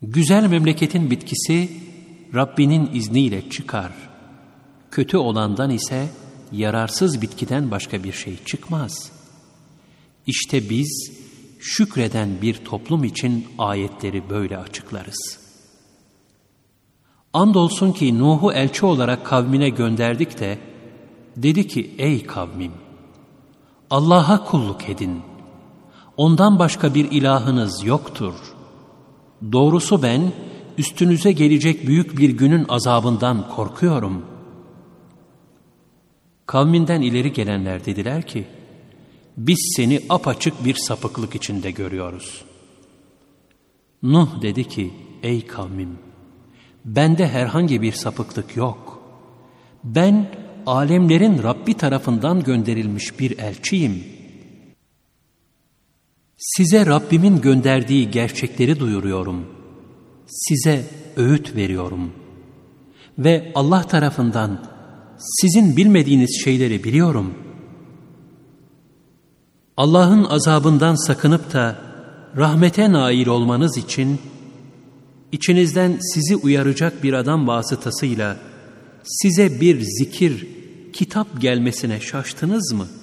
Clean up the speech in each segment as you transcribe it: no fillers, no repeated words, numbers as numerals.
Güzel memleketin bitkisi Rabbinin izniyle çıkar. Kötü olandan ise yararsız bitkiden başka bir şey çıkmaz. İşte biz şükreden bir toplum için ayetleri böyle açıklarız. Andolsun ki Nuh'u elçi olarak kavmine gönderdik de dedi ki ey kavmim, Allah'a kulluk edin. Ondan başka bir ilahınız yoktur. Doğrusu ben üstünüze gelecek büyük bir günün azabından korkuyorum. Kavminden ileri gelenler dediler ki, biz seni apaçık bir sapıklık içinde görüyoruz. Nuh dedi ki, ey kavmim, bende herhangi bir sapıklık yok. Ben alemlerin Rabbi tarafından gönderilmiş bir elçiyim. Size Rabbimin gönderdiği gerçekleri duyuruyorum. Size öğüt veriyorum. Ve Allah tarafından sizin bilmediğiniz şeyleri biliyorum. Allah'ın azabından sakınıp da rahmete nail olmanız için içinizden sizi uyaracak bir adam vasıtasıyla size bir zikir, kitap gelmesine şaştınız mı?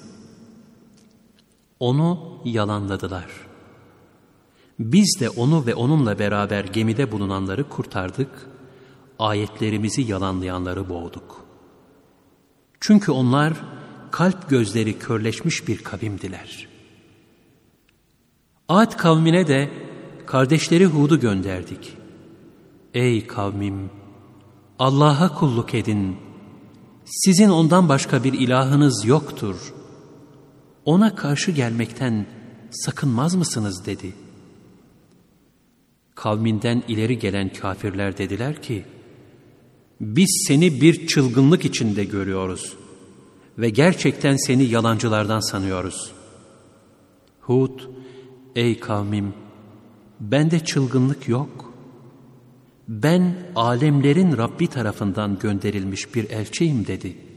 Onu yalanladılar. Biz de onu ve onunla beraber gemide bulunanları kurtardık, ayetlerimizi yalanlayanları boğduk. Çünkü onlar kalp gözleri körleşmiş bir kavimdiler. Ad kavmine de kardeşleri Hud'u gönderdik. Ey kavmim! Allah'a kulluk edin. Sizin ondan başka bir ilahınız yoktur. Ona karşı gelmekten sakınmaz mısınız dedi. Kavminden ileri gelen kafirler dediler ki, biz seni bir çılgınlık içinde görüyoruz ve gerçekten seni yalancılardan sanıyoruz. Hud, ey kavmim, bende çılgınlık yok. Ben alemlerin Rabbi tarafından gönderilmiş bir elçiyim dedi.